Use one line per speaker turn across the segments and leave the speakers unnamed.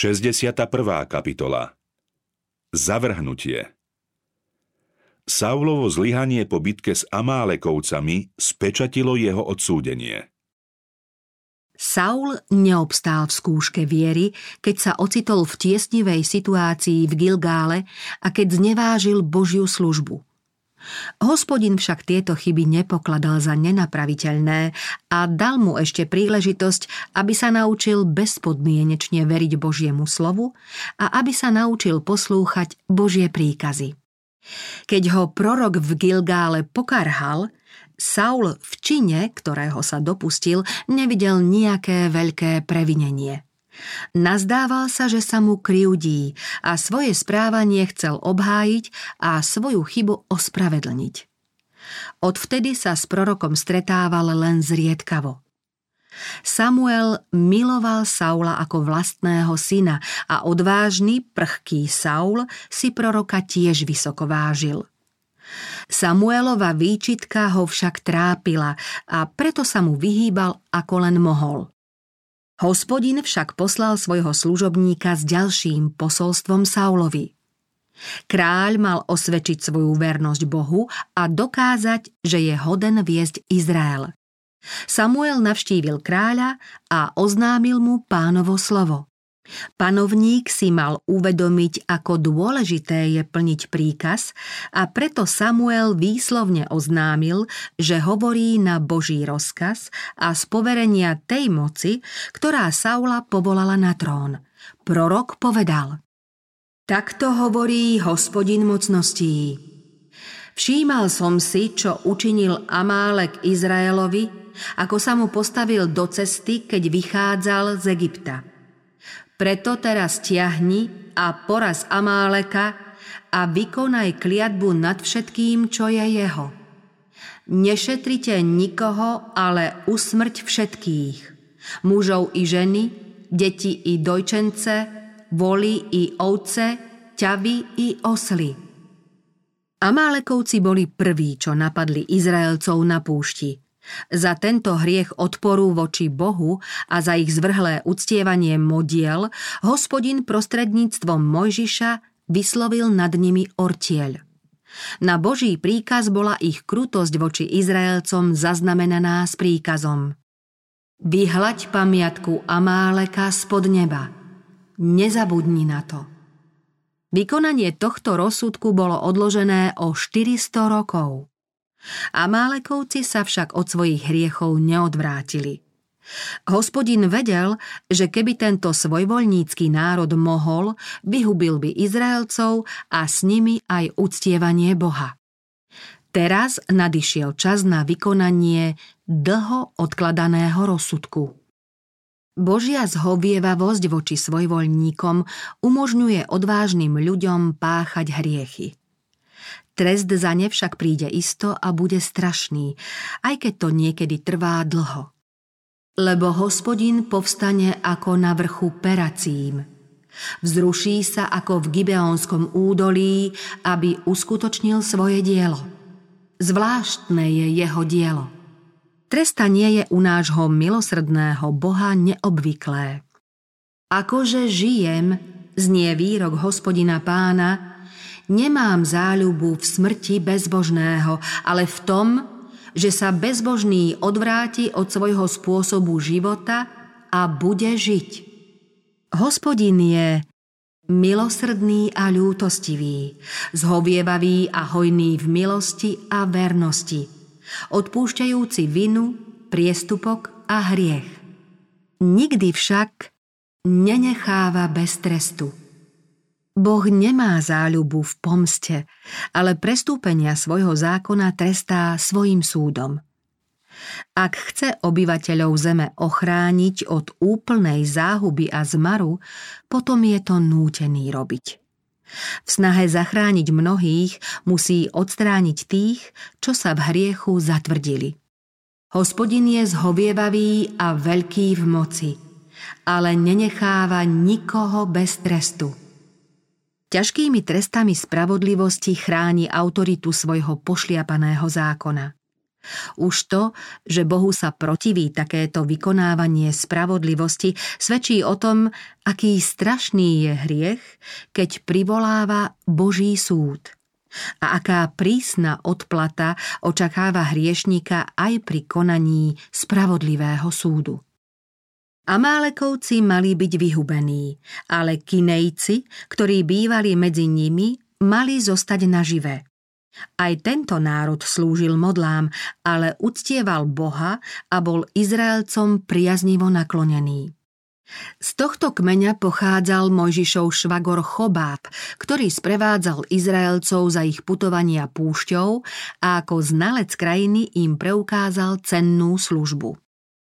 61. kapitola. Zavrhnutie. Saulovo zlyhanie po bitke s Amálekovcami spečatilo jeho odsúdenie.
Saul neobstál v skúške viery, keď sa ocitol v tiesnivej situácii v Gilgále a keď znevážil Božiu službu. Hospodin však tieto chyby nepokladal za nenapraviteľné a dal mu ešte príležitosť, aby sa naučil bezpodmienečne veriť Božiemu slovu a aby sa naučil poslúchať Božie príkazy. Keď ho prorok v Gilgále pokarhal, Saul v čine, ktorého sa dopustil, nevidel nejaké veľké previnenie. Nazdával sa, že sa mu krivdí a svoje správanie chcel obhájiť a svoju chybu ospravedlniť. Odvtedy sa s prorokom stretával len zriedkavo. Samuel miloval Saula ako vlastného syna a odvážny, prchký Saul si proroka tiež vysoko vážil. Samuelova výčitka ho však trápila a preto sa mu vyhýbal ako len mohol. Hospodin však poslal svojho služobníka s ďalším posolstvom Saulovi. Kráľ mal osvedčiť svoju vernosť Bohu a dokázať, že je hoden viesť Izrael. Samuel navštívil kráľa a oznámil mu Pánovo slovo. Panovník si mal uvedomiť, ako dôležité je plniť príkaz a preto Samuel výslovne oznámil, že hovorí na Boží rozkaz a z poverenia tej moci, ktorá Saula povolala na trón. Prorok povedal: Takto hovorí Hospodin mocností. Všímal som si, čo učinil Amálek Izraelovi, ako sa mu postavil do cesty, keď vychádzal z Egypta. Preto teraz ťahni a poraz Amáleka a vykonaj kliatbu nad všetkým, čo je jeho. Nešetrite nikoho, ale usmrť všetkých. Mužov i ženy, deti i dojčence, voly i ovce, ťavy i osly. Amálekovci boli prví, čo napadli Izraelcov na púšti. Za tento hriech odporu voči Bohu a za ich zvrhlé uctievanie modiel Hospodin prostredníctvom Mojžiša vyslovil nad nimi ortieľ. Na Boží príkaz bola ich krutosť voči Izraelcom zaznamenaná s príkazom: Vyhľaď pamiatku Amáleka spod neba. Nezabudni na to. Vykonanie tohto rozsudku bolo odložené o 400 rokov. Amálekovci sa však od svojich hriechov neodvrátili. Hospodin vedel, že keby tento svojvoľnícky národ mohol, vyhubil by Izraelcov a s nimi aj uctievanie Boha. Teraz nadišiel čas na vykonanie dlho odkladaného rozsudku. Božia zhovievavosť voči svojvoľníkom umožňuje odvážnym ľuďom páchať hriechy. Trest za ne však príde isto a bude strašný, aj keď to niekedy trvá dlho. Lebo Hospodin povstane ako na vrchu Peracím. Vzruší sa ako v Gibeonskom údolí, aby uskutočnil svoje dielo. Zvláštne je jeho dielo. Trestanie je u nášho milosrdného Boha neobvyklé. Akože žijem, znie výrok Hospodina Pána, nemám záľubu v smrti bezbožného, ale v tom, že sa bezbožný odvráti od svojho spôsobu života a bude žiť. Hospodin je milosrdný a ľútostivý, zhovievavý a hojný v milosti a vernosti, odpúšťajúci vinu, priestupok a hriech. Nikdy však nenecháva bez trestu. Boh nemá záľubu v pomste, ale prestúpenia svojho zákona trestá svojim súdom. Ak chce obyvateľov zeme ochrániť od úplnej záhuby a zmaru, potom je to nútený robiť. V snahe zachrániť mnohých musí odstrániť tých, čo sa v hriechu zatvrdili. Hospodin je zhovievavý a veľký v moci, ale nenecháva nikoho bez trestu. Ťažkými trestami spravodlivosti chráni autoritu svojho pošliapaného zákona. Už to, že Bohu sa protiví takéto vykonávanie spravodlivosti, svedčí o tom, aký strašný je hriech, keď privoláva Boží súd. A aká prísna odplata očakáva hriešnika aj pri konaní spravodlivého súdu. Amálekovci mali byť vyhubení, ale Kinejci, ktorí bývali medzi nimi, mali zostať naživé. Aj tento národ slúžil modlám, ale uctieval Boha a bol Izraelcom priaznivo naklonený. Z tohto kmeňa pochádzal Mojžišov švagor Chobáb, ktorý sprevádzal Izraelcov za ich putovania púšťou a ako znalec krajiny im preukázal cennú službu.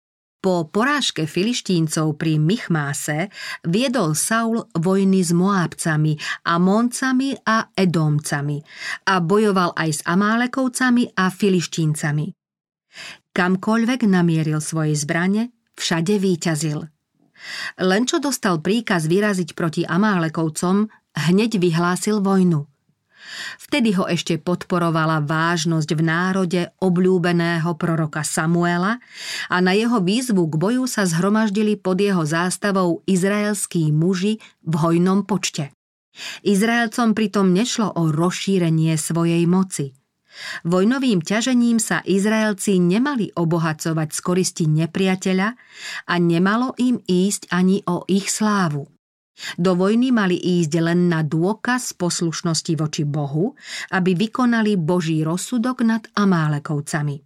Po porážke Filištíncov pri Michmáse viedol Saul vojny s Moábcami, Amóncami a Edómcami a bojoval aj s Amálekovcami a Filištíncami. Kamkoľvek namieril svoje zbrane, všade víťazil. Len čo dostal príkaz vyraziť proti Amálekovcom, hneď vyhlásil vojnu. Vtedy ho ešte podporovala vážnosť v národe obľúbeného proroka Samuela a na jeho výzvu k boju sa zhromaždili pod jeho zástavou izraelskí muži v hojnom počte. Izraelcom pritom nešlo o rozšírenie svojej moci. Vojnovým ťažením sa Izraelci nemali obohacovať z koristi nepriateľa a nemalo im ísť ani o ich slávu. Do vojny mali ísť len na dôkaz poslušnosti voči Bohu, aby vykonali Boží rozsudok nad Amálekovcami.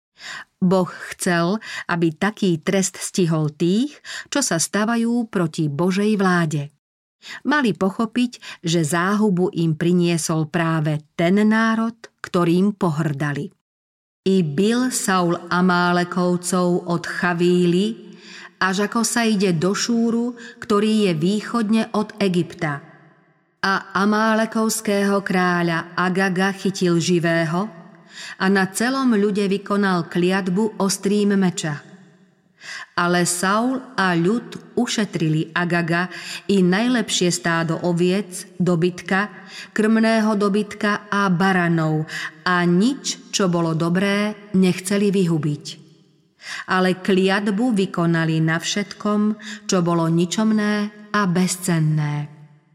Boh chcel, aby taký trest stihol tých, čo sa stavajú proti Božej vláde. Mali pochopiť, že záhubu im priniesol práve ten národ, ktorým pohrdali. I bil Saul Amálekovcov od Chavíly, až ako sa ide do Šúru, ktorý je východne od Egypta. A Amálekovského kráľa Agaga chytil živého a na celom ľude vykonal kliatbu ostrým meča. Ale Saul a ľud ušetrili Agaga i najlepšie stádo oviec, dobytka, krmného dobytka a baranov a nič, čo bolo dobré, nechceli vyhubiť. Ale kliatbu vykonali na všetkom, čo bolo ničomné a bezcenné.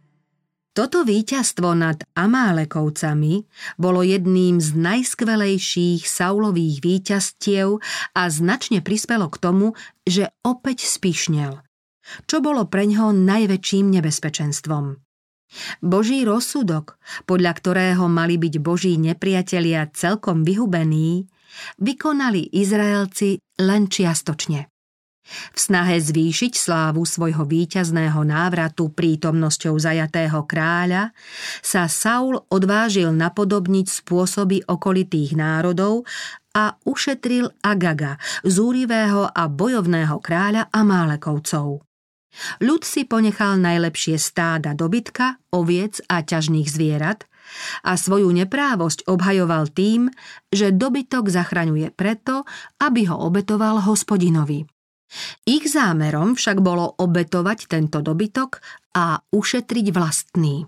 Toto víťazstvo nad Amálekovcami bolo jedným z najskvelejších Saulových víťazstiev a značne prispelo k tomu, že opäť spíšnel, čo bolo preňho najväčším nebezpečenstvom. Boží rozsudok, podľa ktorého mali byť Boží nepriatelia celkom vyhubení, vykonali Izraelci len čiastočne. V snahe zvýšiť slávu svojho víťazného návratu prítomnosťou zajatého kráľa sa Saul odvážil napodobniť spôsoby okolitých národov a ušetril Agaga, zúrivého a bojovného kráľa Amálekovcov. Ľud si ponechal najlepšie stáda dobytka, oviec a ťažných zvierat a svoju neprávosť obhajoval tým, že dobytok zachraňuje preto, aby ho obetoval Hospodinovi. Ich zámerom však bolo obetovať tento dobytok a ušetriť vlastný.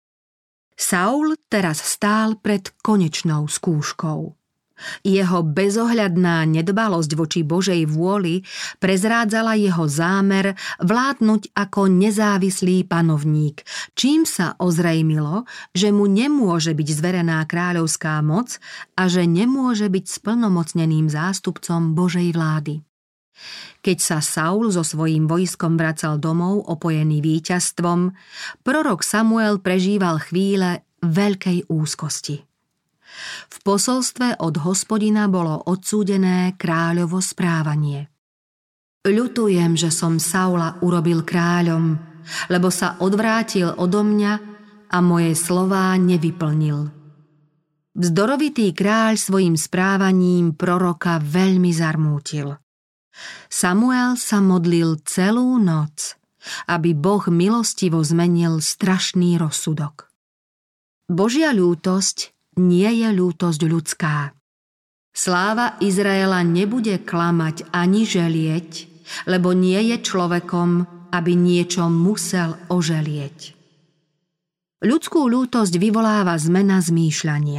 Saul teraz stál pred konečnou skúškou. Jeho bezohľadná nedbalosť voči Božej vôli prezrádzala jeho zámer vládnuť ako nezávislý panovník, čím sa ozrejmilo, že mu nemôže byť zverená kráľovská moc a že nemôže byť splnomocneným zástupcom Božej vlády. Keď sa Saul so svojím vojskom vracal domov opojený víťazstvom, prorok Samuel prežíval chvíle veľkej úzkosti. V posolstve od Hospodina bolo odsúdené kráľovo správanie. Ľutujem, že som Saula urobil kráľom, lebo sa odvrátil odo mňa a moje slová nevyplnil. Vzdorovitý kráľ svojim správaním proroka veľmi zarmútil. Samuel sa modlil celú noc, aby Boh milostivo zmenil strašný rozsudok. Božia ľútosť nie je ľútosť ľudská. Sláva Izraela nebude klamať ani želieť, lebo nie je človekom, aby niečo musel oželieť. Ľudskú ľútosť vyvoláva zmena zmýšľania.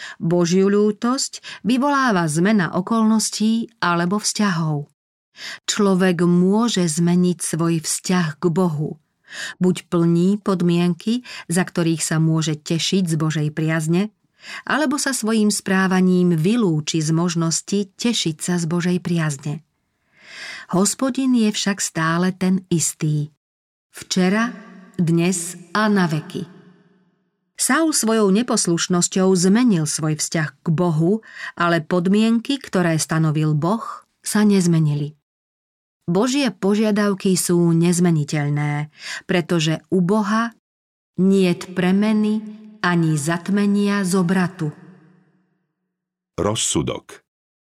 Božiu ľútosť vyvoláva zmena okolností alebo vzťahov. Človek môže zmeniť svoj vzťah k Bohu. Buď plní podmienky, za ktorých sa môže tešiť z Božej priazne, alebo sa svojím správaním vylúči z možnosti tešiť sa z Božej priazne. Hospodin je však stále ten istý. Včera, dnes a na veky. Saul svojou neposlušnosťou zmenil svoj vzťah k Bohu, ale podmienky, ktoré stanovil Boh, sa nezmenili. Božie požiadavky sú nezmeniteľné, pretože u Boha niet premeny ani zatmenia z obratu.
Rozsudok.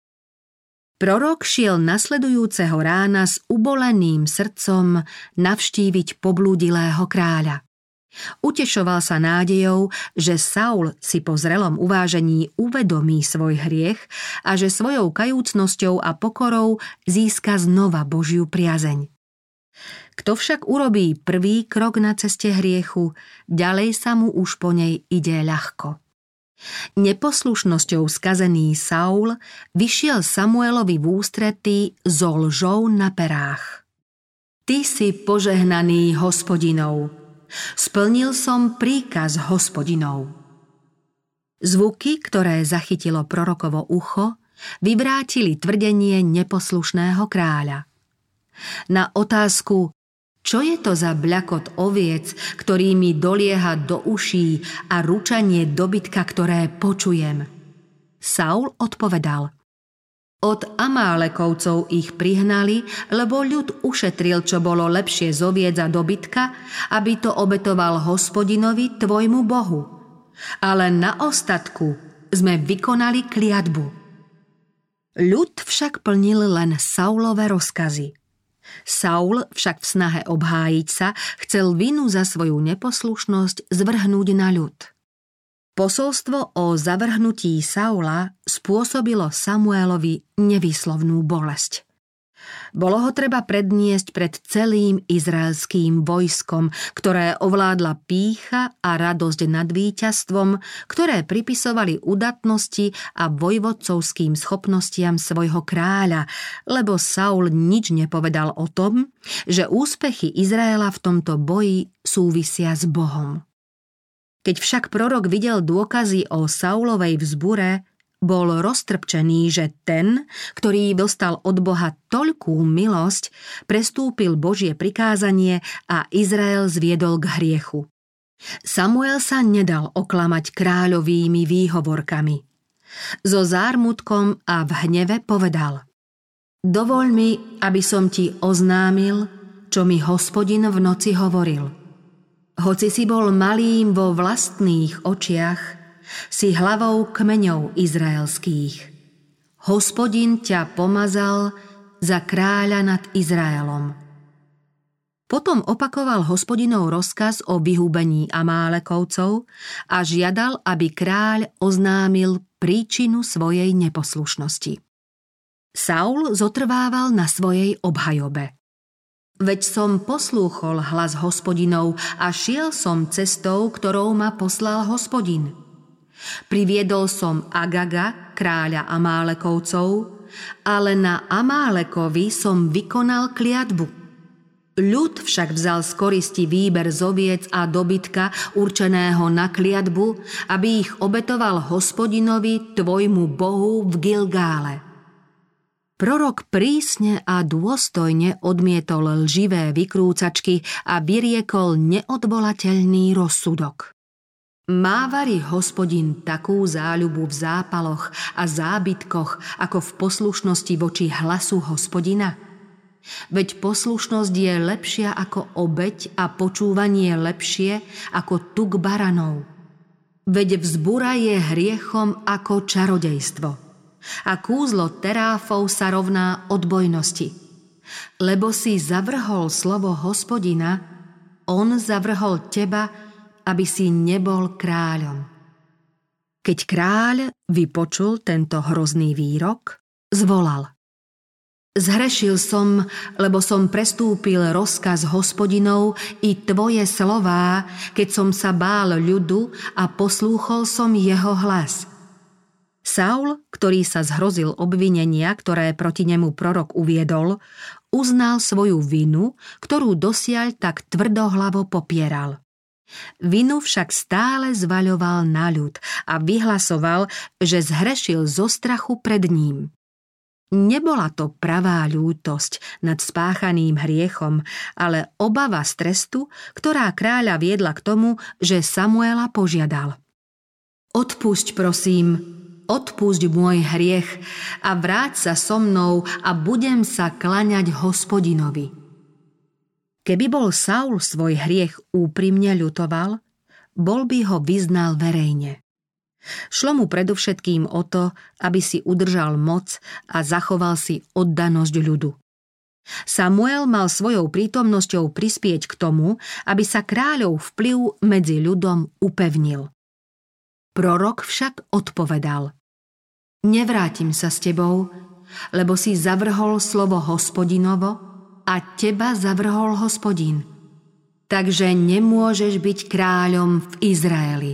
Prorok šiel nasledujúceho rána s uboleným srdcom navštíviť poblúdilého kráľa. Utešoval sa nádejou, že Saul si po zrelom uvážení uvedomí svoj hriech a že svojou kajúcnosťou a pokorou získa znova Božiu priazeň. Kto však urobí prvý krok na ceste hriechu, ďalej sa mu už po nej ide ľahko. Neposlušnosťou skazený Saul vyšiel Samuelovi v ústretí so lžou na perách. Ty si požehnaný Hospodinov. Splnil som príkaz Hospodinov. Zvuky, ktoré zachytilo prorokovo ucho, vyvrátili tvrdenie neposlušného kráľa. Na otázku, čo je to za bľakot oviec, ktorý mi dolieha do uší a ručanie dobytka, ktoré počujem, Saul odpovedal: Od Amálekovcov ich prihnali, lebo ľud ušetril, čo bolo lepšie z oviec a dobytka, aby to obetoval Hospodinovi, tvojmu Bohu. Ale na ostatku sme vykonali kliatbu. Ľud však plnil len Saulove rozkazy. Saul však v snahe obhájiť sa chcel vinu za svoju neposlušnosť zvrhnúť na ľud. Posolstvo o zavrhnutí Saula spôsobilo Samuelovi nevýslovnú bolesť. Bolo ho treba predniesť pred celým izraelským vojskom, ktoré ovládla pýcha a radosť nad víťazstvom, ktoré pripisovali udatnosti a vojvodcovským schopnostiam svojho kráľa, lebo Saul nič nepovedal o tom, že úspechy Izraela v tomto boji súvisia s Bohom. Keď však prorok videl dôkazy o Saulovej vzbure, bol roztrpčený, že ten, ktorý dostal od Boha toľkú milosť, prestúpil Božie prikázanie a Izrael zviedol k hriechu. Samuel sa nedal oklamať kráľovými výhovorkami. So zármutkom a v hneve povedal: Dovoľ mi, aby som ti oznámil, čo mi Hospodin v noci hovoril. Hoci si bol malým vo vlastných očiach, si hlavou kmeňov izraelských. Hospodin ťa pomazal za kráľa nad Izraelom. Potom opakoval Hospodinov rozkaz o vyhúbení Amálekovcov a žiadal, aby kráľ oznámil príčinu svojej neposlušnosti. Saul zotrvával na svojej obhajobe. Veď som poslúchol hlas Hospodinov a šiel som cestou, ktorou ma poslal Hospodin. Priviedol som Agaga, kráľa Amálekovcov, ale na Amálekovi som vykonal kliatbu. Ľud však vzal z koristi výber z oviec a dobytka určeného na kliatbu, aby ich obetoval Hospodinovi, tvojmu Bohu, v Gilgále. Prorok prísne a dôstojne odmietol lživé vykrúcačky a vyriekol neodvolateľný rozsudok. Mávari Hospodin takú záľubu v zápaloch a zábytkoch, ako v poslušnosti voči hlasu Hospodina? Veď poslušnosť je lepšia ako obeť a počúvanie lepšie ako tuk baranov. Veď vzbura je hriechom ako čarodejstvo a kúzlo teráfov sa rovná odbojnosti. Lebo si zavrhol slovo Hospodina, on zavrhol teba, aby si nebol kráľom. Keď kráľ vypočul tento hrozný výrok, zvolal: Zhrešil som, lebo som prestúpil rozkaz Hospodinov i tvoje slová, keď som sa bál ľudu a poslúchol som jeho hlas. Saul, ktorý sa zhrozil obvinenia, ktoré proti nemu prorok uviedol, uznal svoju vinu, ktorú dosiaľ tak tvrdohlavo popieral. Vinu však stále zvaľoval na ľud a vyhlasoval, že zhrešil zo strachu pred ním. Nebola to pravá ľútosť nad spáchaným hriechom, ale obava z trestu, ktorá kráľa viedla k tomu, že Samuela požiadal: Odpusť, prosím, odpusť môj hriech a vráť sa so mnou a budem sa klaňať Hospodinovi. Keby bol Saul svoj hriech úprimne ľutoval, bol by ho vyznal verejne. Šlo mu predovšetkým o to, aby si udržal moc a zachoval si oddanosť ľudu. Samuel mal svojou prítomnosťou prispieť k tomu, aby sa kráľov vplyv medzi ľudom upevnil. Prorok však odpovedal: Nevrátim sa s tebou, lebo si zavrhol slovo Hospodinovo a teba zavrhol Hospodin. Takže nemôžeš byť kráľom v Izraeli.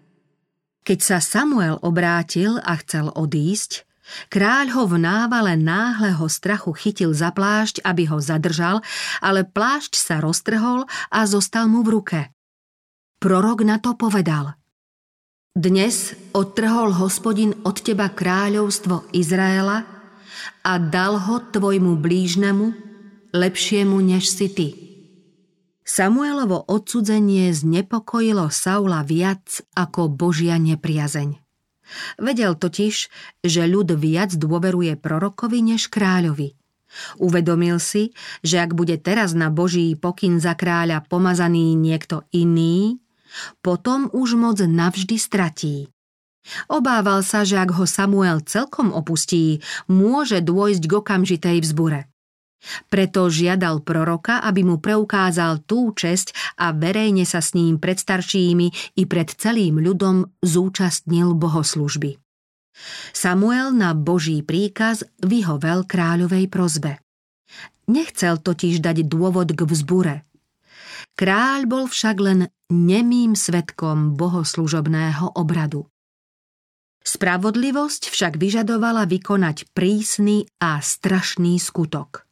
Keď sa Samuel obrátil a chcel odísť, kráľ ho v návale náhleho strachu chytil za plášť, aby ho zadržal, ale plášť sa roztrhol a zostal mu v ruke. Prorok na to povedal: Dnes odtrhol Hospodin od teba kráľovstvo Izraela a dal ho tvojmu blížnemu, lepšiemu než si ty. Samuelovo odcudzenie znepokojilo Saula viac ako Božia nepriazeň. Vedel totiž, že ľud viac dôveruje prorokovi než kráľovi. Uvedomil si, že ak bude teraz na Boží pokyn za kráľa pomazaný niekto iný, potom už moc navždy stratí. Obával sa, že ak ho Samuel celkom opustí, môže dôjsť k okamžitej vzbure. Preto žiadal proroka, aby mu preukázal tú česť a verejne sa s ním pred staršími i pred celým ľudom zúčastnil bohoslužby. Samuel na Boží príkaz vyhovel kráľovej prosbe. Nechcel totiž dať dôvod k vzbure. Kráľ bol však len nemým svedkom bohoslužobného obradu. Spravodlivosť však vyžadovala vykonať prísny a strašný skutok.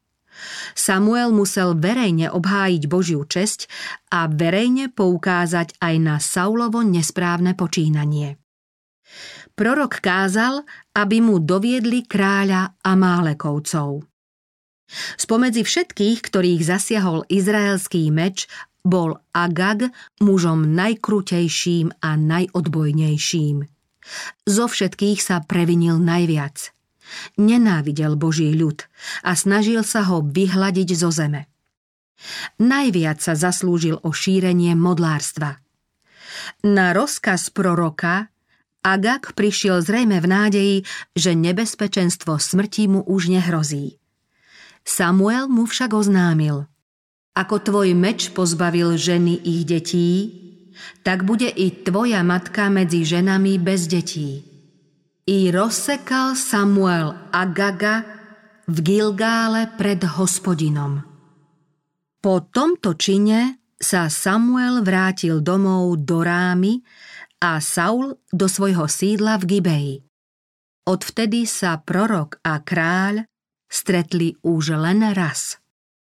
Samuel musel verejne obhájiť Božiu česť a verejne poukázať aj na Saulovo nesprávne počínanie. Prorok kázal, aby mu doviedli kráľa Amálekovcov. Spomedzi všetkých, ktorých zasiahol izraelský meč, bol Agag mužom najkrutejším a najodbojnejším. Zo všetkých sa previnil najviac. Nenávidel Boží ľud a snažil sa ho vyhladiť zo zeme. Najviac sa zaslúžil o šírenie modlárstva. Na rozkaz proroka Agag prišiel zrejme v nádeji, že nebezpečenstvo smrti mu už nehrozí. Samuel mu však oznámil: Ako tvoj meč pozbavil ženy ich detí, tak bude i tvoja matka medzi ženami bez detí. I rozsekal Samuel Agaga v Gilgále pred Hospodinom. Po tomto čine sa Samuel vrátil domov do Rámy a Saul do svojho sídla v Gibeji. Odvtedy sa prorok a kráľ stretli už len raz.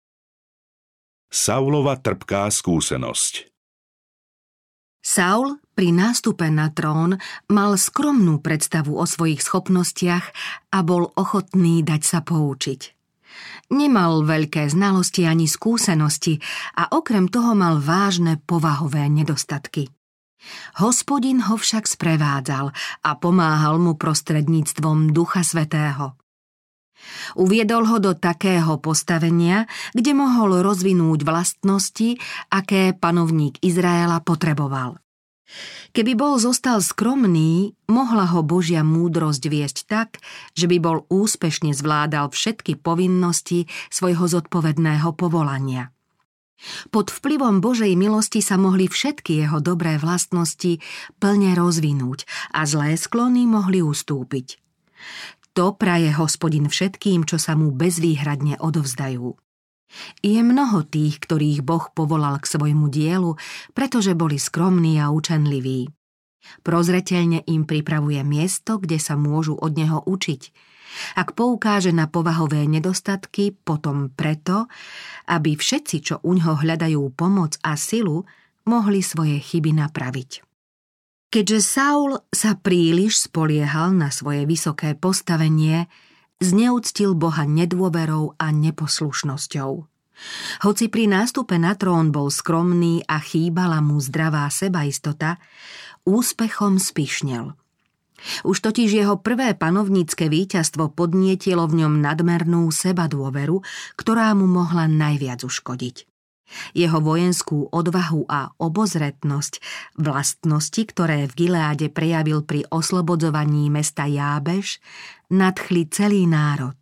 Saulova trpká skúsenosť.
Saul pri nástupe na trón mal skromnú predstavu o svojich schopnostiach a bol ochotný dať sa poučiť. Nemal veľké znalosti ani skúsenosti a okrem toho mal vážne povahové nedostatky. Hospodin ho však sprevádzal a pomáhal mu prostredníctvom Ducha Svätého. Uviedol ho do takého postavenia, kde mohol rozvinúť vlastnosti, aké panovník Izraela potreboval. Keby bol zostal skromný, mohla ho Božia múdrosť viesť tak, že by bol úspešne zvládal všetky povinnosti svojho zodpovedného povolania. Pod vplyvom Božej milosti sa mohli všetky jeho dobré vlastnosti plne rozvinúť a zlé sklony mohli ustúpiť. To praje Hospodin všetkým, čo sa mu bezvýhradne odovzdajú. Je mnoho tých, ktorých Boh povolal k svojmu dielu, pretože boli skromní a učenliví. Prozreteľne im pripravuje miesto, kde sa môžu od neho učiť. Ak poukáže na povahové nedostatky, potom preto, aby všetci, čo uňho hľadajú pomoc a silu, mohli svoje chyby napraviť. Keďže Saul sa príliš spoliehal na svoje vysoké postavenie, zneúctil Boha nedôverou a neposlušnosťou. Hoci pri nástupe na trón bol skromný a chýbala mu zdravá sebaistota, úspechom spyšnel. Už totiž jeho prvé panovnícke víťazstvo podnietilo v ňom nadmernú sebadôveru, ktorá mu mohla najviac uškodiť. Jeho vojenskú odvahu a obozretnosť, vlastnosti, ktoré v Gileáde prejavil pri oslobodzovaní mesta Jábeš, nadchli celý národ.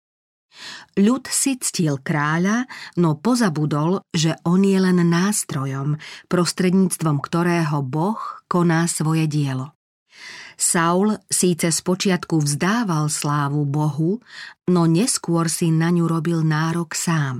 Ľud si ctil kráľa, no pozabudol, že on je len nástrojom, prostredníctvom ktorého Boh koná svoje dielo. Saul síce spočiatku vzdával slávu Bohu, no neskôr si na ňu robil nárok sám.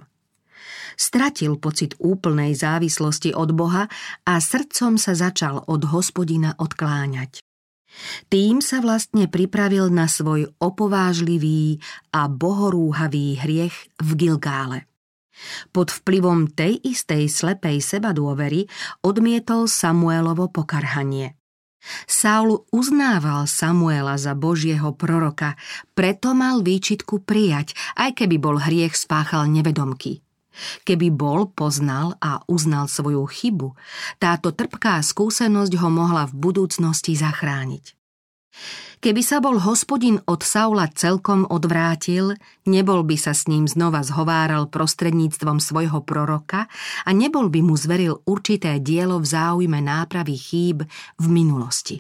Stratil pocit úplnej závislosti od Boha a srdcom sa začal od Hospodina odkláňať. Tým sa vlastne pripravil na svoj opovážlivý a bohorúhavý hriech v Gilgále. Pod vplyvom tej istej slepej sebadôvery odmietol Samuelovo pokarhanie. Saul uznával Samuela za Božieho proroka, preto mal výčitku prijať, aj keby bol hriech spáchal nevedomky. Keby bol, poznal a uznal svoju chybu, táto trpká skúsenosť ho mohla v budúcnosti zachrániť. Keby sa bol Hospodin od Saula celkom odvrátil, nebol by sa s ním znova zhováral prostredníctvom svojho proroka a nebol by mu zveril určité dielo v záujme nápravy chýb v minulosti.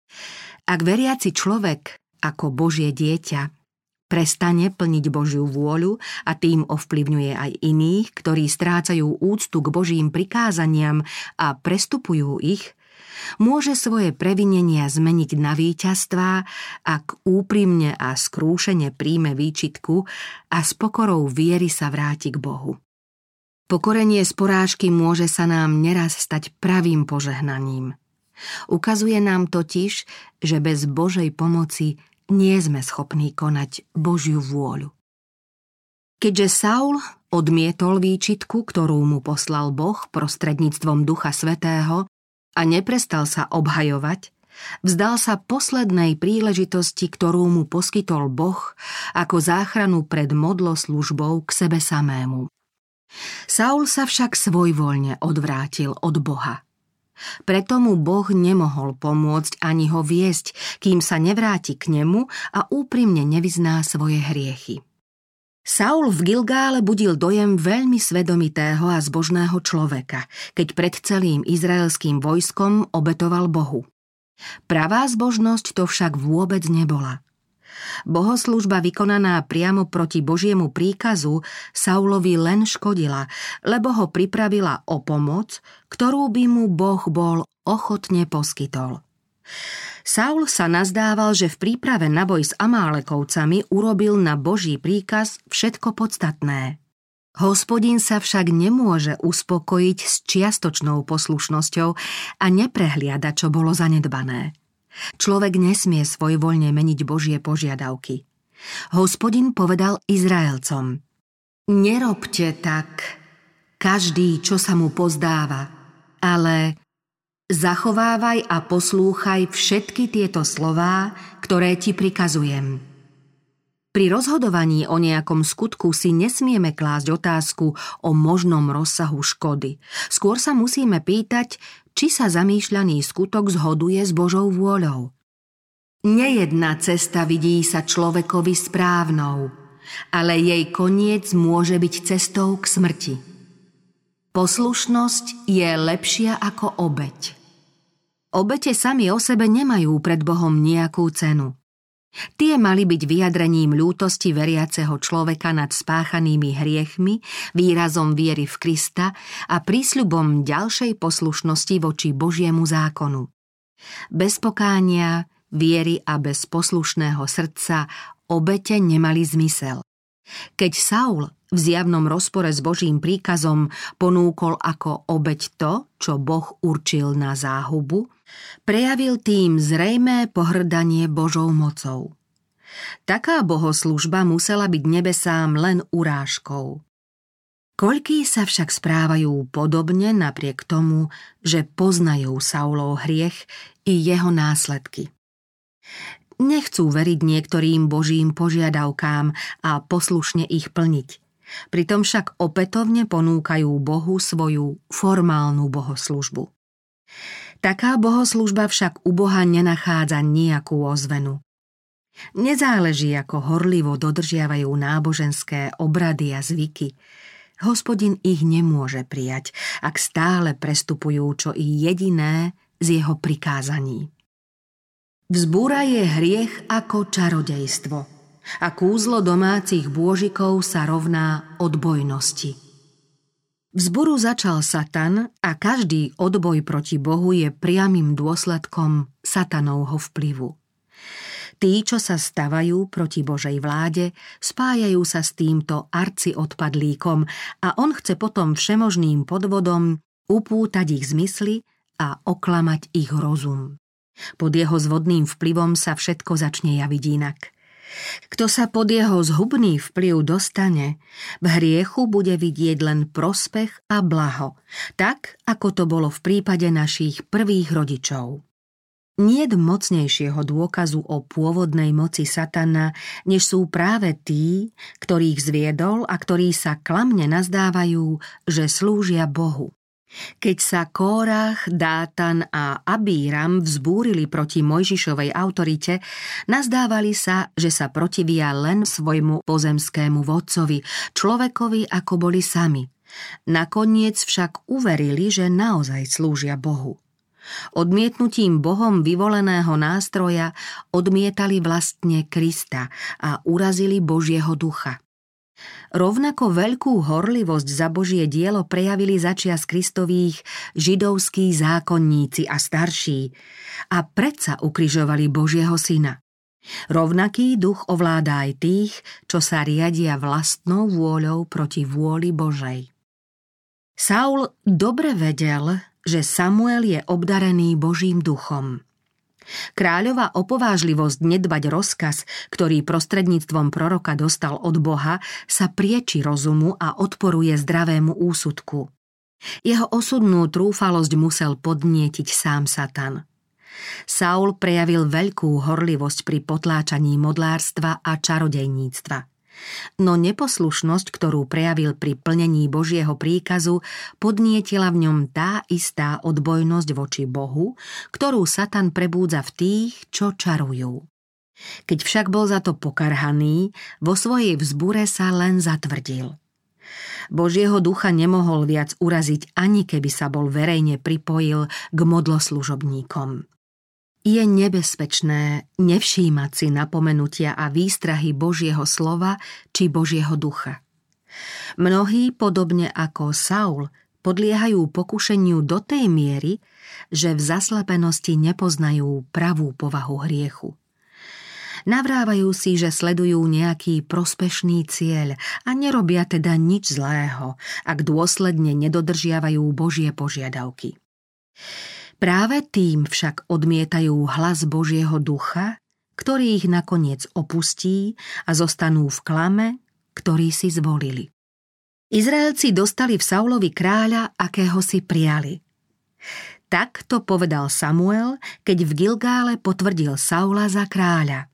Ak veriaci človek, ako Božie dieťa, prestane plniť Božiu vôľu a tým ovplyvňuje aj iných, ktorí strácajú úctu k Božím prikázaniam a prestupujú ich, môže svoje previnenia zmeniť na víťazstvá, ak úprimne a skrúšene príjme výčitku a s pokorou viery sa vráti k Bohu. Pokorenie z porážky môže sa nám neraz stať pravým požehnaním. Ukazuje nám totiž, že bez Božej pomoci nie sme schopní konať Božiu vôľu. Keďže Saul odmietol výčitku, ktorú mu poslal Boh prostredníctvom Ducha Svätého a neprestal sa obhajovať, vzdal sa poslednej príležitosti, ktorú mu poskytol Boh ako záchranu pred modloslužbou k sebe samému. Saul sa však svojvoľne odvrátil od Boha. Preto mu Boh nemohol pomôcť ani ho viesť, kým sa nevráti k nemu a úprimne nevyzná svoje hriechy. Saul v Gilgále budil dojem veľmi svedomitého a zbožného človeka, keď pred celým izraelským vojskom obetoval Bohu. Pravá zbožnosť to však vôbec nebola. Bohoslúžba vykonaná priamo proti Božiemu príkazu Saulovi len škodila, lebo ho pripravila o pomoc, ktorú by mu Boh bol ochotne poskytol. Saul sa nazdával, že v príprave na boj s Amálekovcami urobil na Boží príkaz všetko podstatné. Hospodin sa však nemôže uspokojiť s čiastočnou poslušnosťou a neprehliada, čo bolo zanedbané. Človek nesmie svojvoľne meniť Božie požiadavky. Hospodin povedal Izraelcom: nerobte tak, každý, čo sa mu pozdáva, ale zachovávaj a poslúchaj všetky tieto slová, ktoré ti prikazujem. Pri rozhodovaní o nejakom skutku si nesmieme klásť otázku o možnom rozsahu škody. Skôr sa musíme pýtať, či sa zamýšľaný skutok zhoduje s Božou vôľou. Nejedna cesta vidí sa človekovi správnou, ale jej koniec môže byť cestou k smrti. Poslušnosť je lepšia ako obeť. Obete sami o sebe nemajú pred Bohom nejakú cenu. Tie mali byť vyjadrením ľútosti veriaceho človeka nad spáchanými hriechmi, výrazom viery v Krista a prísľubom ďalšej poslušnosti voči Božiemu zákonu. Bez pokánia, viery a bez poslušného srdca obete nemali zmysel. Keď Saul v zjavnom rozpore s Božím príkazom ponúkol ako obeť to, čo Boh určil na záhubu, prejavil tým zrejmé pohŕdanie Božou mocou. Taká bohoslužba musela byť nebesám len urážkou. Koľkí sa však správajú podobne napriek tomu, že poznajú Saulov hriech i jeho následky. Nechcú veriť niektorým Božím požiadavkám a poslušne ich plniť. Pritom však opätovne ponúkajú Bohu svoju formálnu bohoslužbu. Taká bohoslužba však u Boha nenachádza nejakú ozvenu. Nezáleží, ako horlivo dodržiavajú náboženské obrady a zvyky. Hospodin ich nemôže prijať, ak stále prestupujú čo i jediné z jeho prikázaní. Vzbúra je hriech ako čarodejstvo a kúzlo domácich bôžikov sa rovná odbojnosti. Vzburu začal Satan a každý odboj proti Bohu je priamym dôsledkom Satanovho vplyvu. Tí, čo sa stavajú proti Božej vláde, spájajú sa s týmto arciodpadlíkom a on chce potom všemožným podvodom upútať ich zmysly a oklamať ich rozum. Pod jeho zvodným vplyvom sa všetko začne javiť inak. Kto sa pod jeho zhubný vplyv dostane, v hriechu bude vidieť len prospech a blaho, tak ako to bolo v prípade našich prvých rodičov. Niet mocnejšieho dôkazu o pôvodnej moci Satana, než sú práve tí, ktorých zviedol a ktorí sa klamne nazdávajú, že slúžia Bohu. Keď sa Kórach, Dátan a Abíram vzbúrili proti Mojžišovej autorite, nazdávali sa, že sa protivia len svojmu pozemskému vodcovi, človekovi ako boli sami. Nakoniec však uverili, že naozaj slúžia Bohu. Odmietnutím Bohom vyvoleného nástroja odmietali vlastne Krista a urazili Božieho ducha. Rovnako veľkú horlivosť za Božie dielo prejavili začias Kristových židovskí zákonníci a starší a predsa ukrižovali Božieho syna. Rovnaký duch ovláda aj tých, čo sa riadia vlastnou vôľou proti vôli Božej. Saul dobre vedel, že Samuel je obdarený Božím duchom. Kráľova opovážlivosť nedbať rozkaz, ktorý prostredníctvom proroka dostal od Boha, sa prieči rozumu a odporuje zdravému úsudku. Jeho osudnú trúfalosť musel podnietiť sám Satan. Saul prejavil veľkú horlivosť pri potláčaní modlárstva a čarodejníctva. No neposlušnosť, ktorú prejavil pri plnení Božieho príkazu, podnietila v ňom tá istá odbojnosť voči Bohu, ktorú Satan prebúdza v tých, čo čarujú. Keď však bol za to pokarhaný, vo svojej vzbure sa len zatvrdil. Božieho ducha nemohol viac uraziť, ani keby sa bol verejne pripojil k modloslužobníkom. Je nebezpečné nevšímať si napomenutia a výstrahy Božieho slova či Božieho ducha. Mnohí, podobne ako Saul, podliehajú pokušeniu do tej miery, že v zaslepenosti nepoznajú pravú povahu hriechu. Navrávajú si, že sledujú nejaký prospešný cieľ a nerobia teda nič zlého, ak dôsledne nedodržiavajú Božie požiadavky. Práve tým však odmietajú hlas Božieho ducha, ktorý ich nakoniec opustí a zostanú v klame, ktorý si zvolili. Izraelci dostali v Saulovi kráľa, akého si prijali. Tak to povedal Samuel, keď v Gilgále potvrdil Saula za kráľa.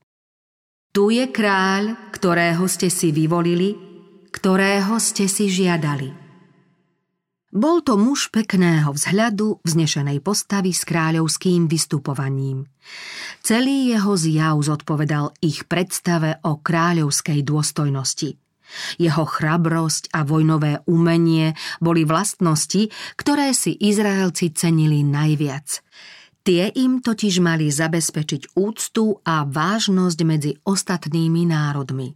Tu je kráľ, ktorého ste si vyvolili, ktorého ste si žiadali. Bol to muž pekného vzhľadu, vznešenej postavy s kráľovským vystupovaním. Celý jeho zjav zodpovedal ich predstave o kráľovskej dôstojnosti. Jeho chrabrosť a vojnové umenie boli vlastnosti, ktoré si Izraelci cenili najviac. Tie im totiž mali zabezpečiť úctu a vážnosť medzi ostatnými národmi.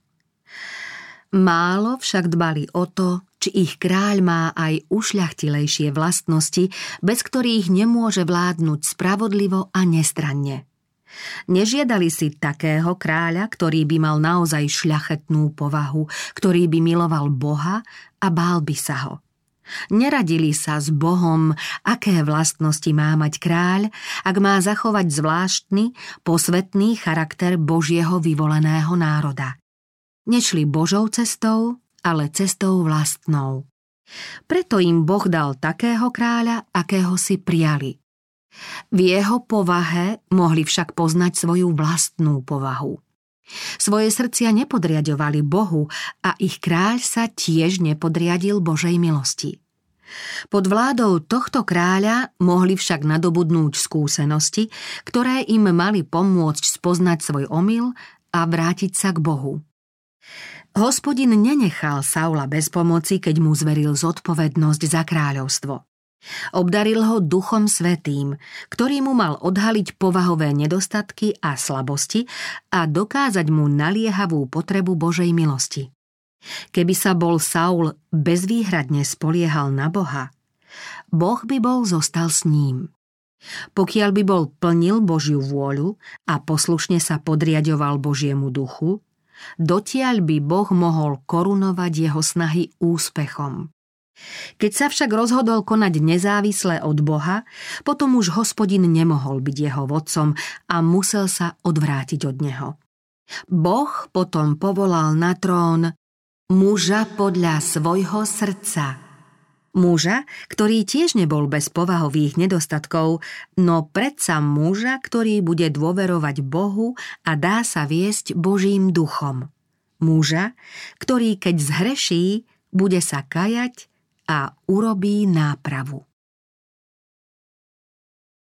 Málo však dbali o to, či ich kráľ má aj ušľachtilejšie vlastnosti, bez ktorých nemôže vládnuť spravodlivo a nestranne. Nežiadali si takého kráľa, ktorý by mal naozaj šľachetnú povahu, ktorý by miloval Boha a bál by sa ho. Neradili sa s Bohom, aké vlastnosti má mať kráľ, ak má zachovať zvláštny, posvetný charakter Božieho vyvoleného národa. Nešli Božou cestou, ale cestou vlastnou. Preto im Boh dal takého kráľa, akého si prijali. V jeho povahe mohli však poznať svoju vlastnú povahu. Svoje srdcia nepodriaďovali Bohu a ich kráľ sa tiež nepodriadil Božej milosti. Pod vládou tohto kráľa mohli však nadobudnúť skúsenosti, ktoré im mali pomôcť spoznať svoj omyl a vrátiť sa k Bohu. Hospodin nenechal Saula bez pomoci, keď mu zveril zodpovednosť za kráľovstvo. Obdaril ho Duchom Svätým, ktorý mu mal odhaliť povahové nedostatky a slabosti a dokázať mu naliehavú potrebu Božej milosti. Keby sa bol Saul bezvýhradne spoliehal na Boha, Boh by bol zostal s ním. Pokiaľ by bol plnil Božiu vôľu a poslušne sa podriaďoval Božiemu duchu, dotiaľ by Boh mohol korunovať jeho snahy úspechom. Keď sa však rozhodol konať nezávisle od Boha, potom už Hospodin nemohol byť jeho vodcom a musel sa odvrátiť od neho. Boh potom povolal na trón muža podľa svojho srdca. Muža, ktorý tiež nebol bez povahových nedostatkov, no predsa muža, ktorý bude dôverovať Bohu a dá sa viesť Božím duchom. Muža, ktorý keď zhreší, bude sa kajať a urobí nápravu.